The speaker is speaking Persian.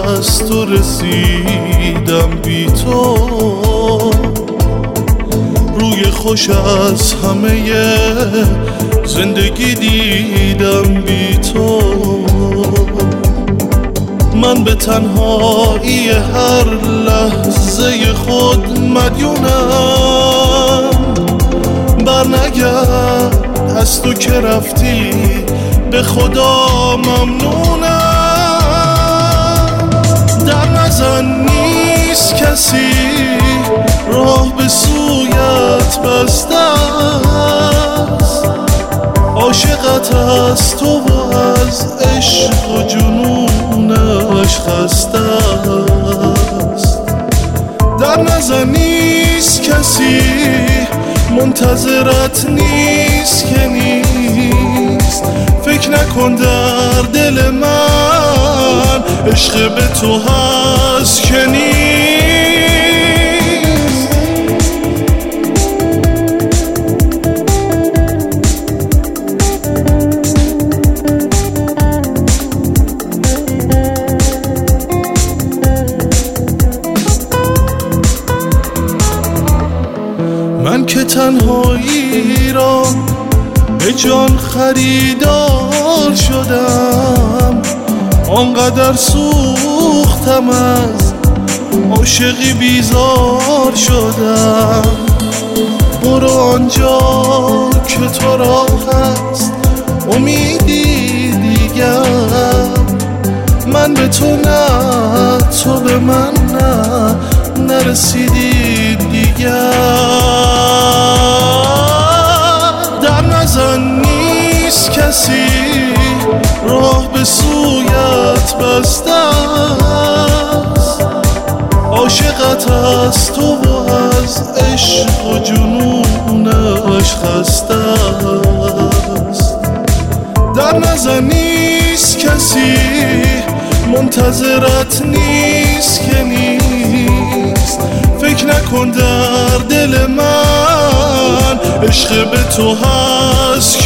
دست تو رسیدم بی تو، روی خوش از همه زندگی دیدم بی تو. من به تنهایی هر لحظه خود مدیونم، برنگرد از تو که رفتی به خدا ممنونم. در نزن نیست کسی راه به سویت بسته است، عاشقت از تو و از عشق و جنونش خسته است. در نزن نیست کسی منتظرت نیست که نیست، فکر نکن در دل من عشق به تو هست که نیست. من که تنهایی را به جان خریدار شدم، آنقدر سوختم از عاشقی بیزار شدم. برو آنجا که تو را هست امیدی دیگر، من به تو نه تو به من نه، نرسیدی دیگر. در نزن نیست کسی راه به سویت بسته است، عاشقت از تو و از عشق و جنونش خسته است. در نزن نیست کسی منتظرت نیست که نیست، فکر نکن در دل من عشق به تو هست